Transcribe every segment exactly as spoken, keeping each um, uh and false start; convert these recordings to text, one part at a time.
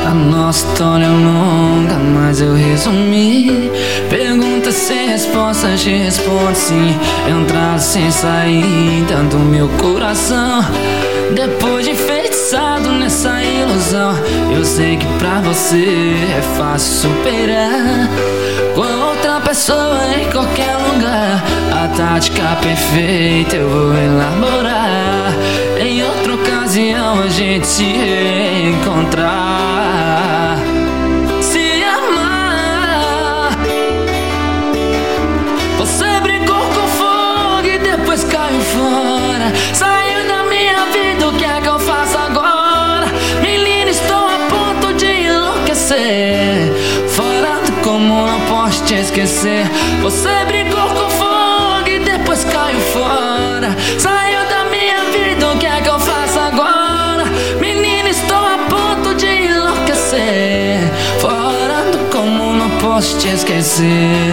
A nossa história é longa, mas eu resumi. Pergunta sem resposta, te respondo sim. Entrada sem saída do meu coração. Depois de enfeitiçado nessa ilusão, eu sei que pra você é fácil superar. Com outra pessoa em qualquer lugar, a tática perfeita eu vou elaborar. Em outra ocasião a gente se reencontrar. Se amar. Você brincou com fogo e depois caiu fora. Saiu da minha vida, o que é que eu faço agora? Menina, estou a ponto de enlouquecer. Fora do comum, não posso te esquecer. Você brincou com fogo e depois caiu fora. Saiu da minha vida, o que é que eu faço agora? Menina, estou a ponto de enlouquecer. Fora do comum, não posso te esquecer.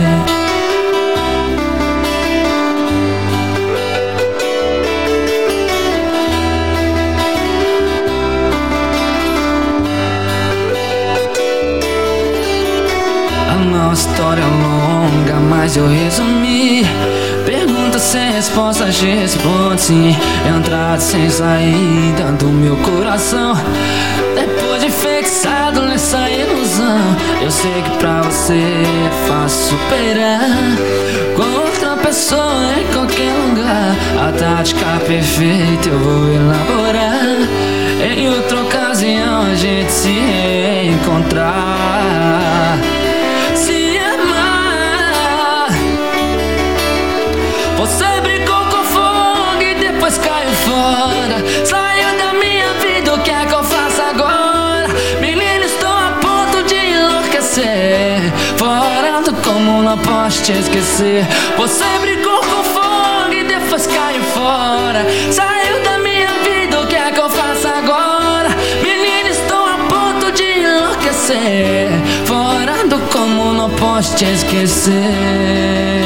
Nossa história é longa, mas eu resumi. Pergunta sem resposta, te respondo sim. Entrada sem saída do meu coração. Depois de enfeitiçado nessa ilusão, eu sei que pra você é fácil superar. Com outra pessoa em qualquer lugar, a tática perfeita eu vou elaborar. Em outra ocasião a gente se reencontrar. Você brincou com fogo e depois caiu fora. Saiu da minha vida, o que é que eu faço agora? Menina, estou a ponto de enlouquecer. Fora do comum, não posso te esquecer. Você brincou com fogo e depois caiu fora. Saiu da minha vida, o que é que eu faço agora? Menina, estou a ponto de enlouquecer. Fora do comum, não posso te esquecer.